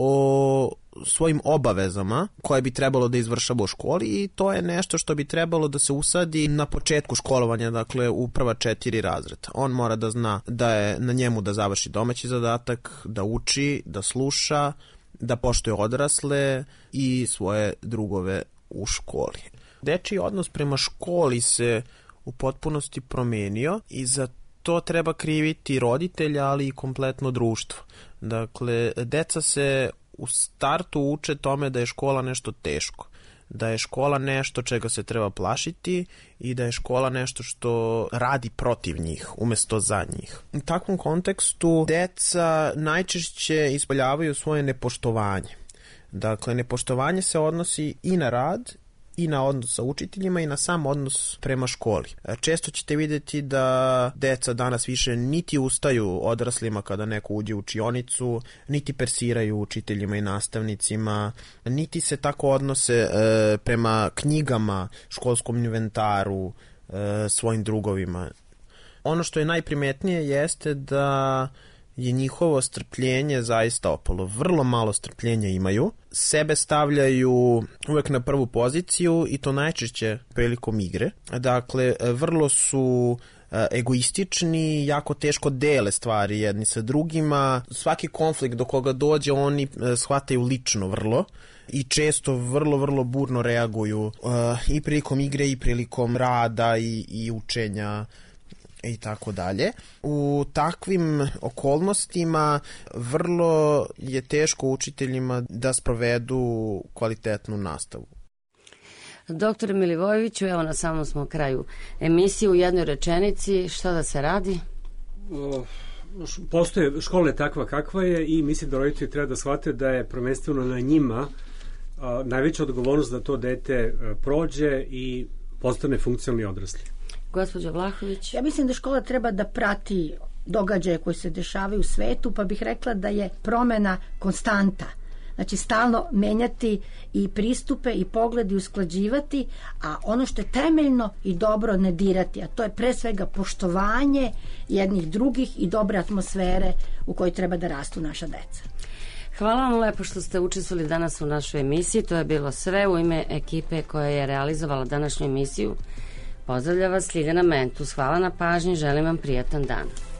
o svojim obavezama koje bi trebalo da izvršava u školi, i to je nešto što bi trebalo da se usadi na početku školovanja, dakle u prva 4 razreda. On mora da zna da je na njemu da završi domaći zadatak, da uči, da sluša, da poštuje odrasle i svoje drugove u školi. Dečiji odnos prema školi se u potpunosti promenio i za to treba kriviti roditelja, ali i kompletno društvo. Dakle, deca se u startu uče tome da je škola nešto teško, da je škola nešto čega se treba plašiti i da je škola nešto što radi protiv njih, umesto za njih. U takvom kontekstu deca najčešće ispoljavaju svoje nepoštovanje. Dakle, nepoštovanje se odnosi i na rad, i na odnos sa učiteljima i na sam odnos prema školi. Često ćete vidjeti da deca danas više niti ustaju odraslima kada neko uđe u učionicu, niti persiraju učiteljima i nastavnicima, niti se tako odnose prema knjigama, školskom inventaru, svojim drugovima. Ono što je najprimetnije jeste da je njihovo strpljenje zaista opalo. Vrlo malo strpljenja imaju. Sebe stavljaju uvek na prvu poziciju i to najčešće prilikom igre. Dakle, vrlo su egoistični, jako teško dele stvari jedni sa drugima. Svaki konflikt do koga dođe oni shvataju lično vrlo i često vrlo burno reaguju i prilikom igre i prilikom rada i učenja i tako dalje. U takvim okolnostima vrlo je teško učiteljima da sprovedu kvalitetnu nastavu. Doktore Milivojeviću, evo na samom smo kraju emisije, u jednoj rečenici, šta da se radi? Postoje, škola je takva kakva je i mislim da roditelji treba da shvate da je prvenstveno na njima najveća odgovornost da to dete prođe i postane funkcionalni odrasli. Gospođa Vlahović? Ja mislim da škola treba da prati događaje koji se dešavaju u svetu, pa bih rekla da je promena konstanta. Znači, stalno menjati i pristupe i pogledi usklađivati, a ono što je temeljno i dobro ne dirati, a to je pre svega poštovanje jednih drugih i dobre atmosfere u kojoj treba da rastu naša deca. Hvala vam lepo što ste učestvovali danas u našoj emisiji. To je bilo sve u ime ekipe koja je realizovala današnju emisiju. Pozdravlja vas Ljiljana Mentus. Hvala na pažnji, želim vam prijatan dan.